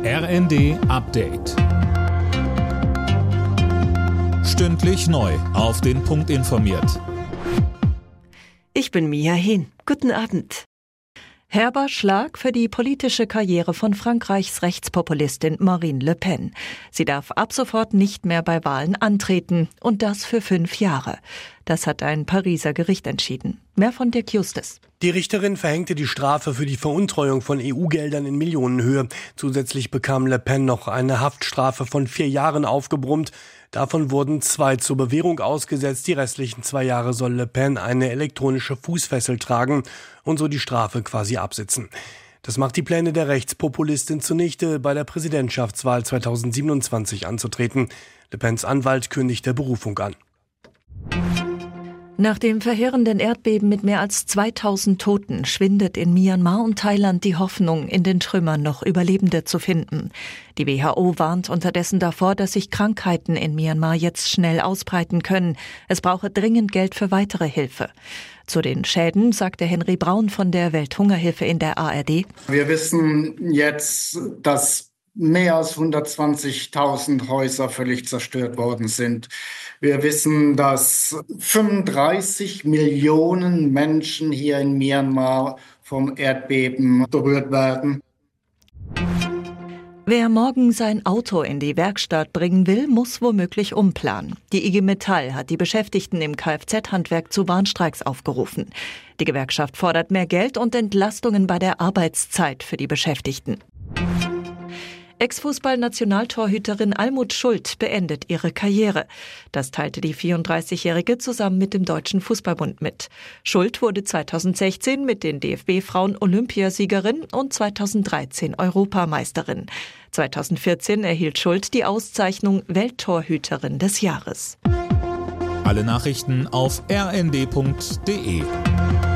RND Update. Stündlich neu auf den Punkt informiert. Ich bin Mia Hehn. Guten Abend. Herber Schlag für die politische Karriere von Frankreichs Rechtspopulistin Marine Le Pen. Sie darf ab sofort nicht mehr bei Wahlen antreten und das für 5 Jahre. Das hat ein Pariser Gericht entschieden. Mehr von Dirk Justus. Die Richterin verhängte die Strafe für die Veruntreuung von EU-Geldern in Millionenhöhe. Zusätzlich bekam Le Pen noch eine Haftstrafe von 4 Jahren aufgebrummt. Davon wurden 2 zur Bewährung ausgesetzt. Die restlichen 2 Jahre soll Le Pen eine elektronische Fußfessel tragen und so die Strafe quasi absitzen. Das macht die Pläne der Rechtspopulistin zunichte, bei der Präsidentschaftswahl 2027 anzutreten. Le Pens Anwalt kündigte Berufung an. Nach dem verheerenden Erdbeben mit mehr als 2000 Toten schwindet in Myanmar und Thailand die Hoffnung, in den Trümmern noch Überlebende zu finden. Die WHO warnt unterdessen davor, dass sich Krankheiten in Myanmar jetzt schnell ausbreiten können. Es brauche dringend Geld für weitere Hilfe. Zu den Schäden sagte Henry Braun von der Welthungerhilfe in der ARD: Wir wissen jetzt, dass mehr als 120.000 Häuser völlig zerstört worden sind. Wir wissen, dass 35 Millionen Menschen hier in Myanmar vom Erdbeben berührt werden. Wer morgen sein Auto in die Werkstatt bringen will, muss womöglich umplanen. Die IG Metall hat die Beschäftigten im Kfz-Handwerk zu Warnstreiks aufgerufen. Die Gewerkschaft fordert mehr Geld und Entlastungen bei der Arbeitszeit für die Beschäftigten. Ex-Fußball-Nationaltorhüterin Almuth Schuld beendet ihre Karriere. Das teilte die 34-Jährige zusammen mit dem Deutschen Fußballbund mit. Schuld wurde 2016 mit den DFB-Frauen Olympiasiegerin und 2013 Europameisterin. 2014 erhielt Schuld die Auszeichnung Welttorhüterin des Jahres. Alle Nachrichten auf rnd.de.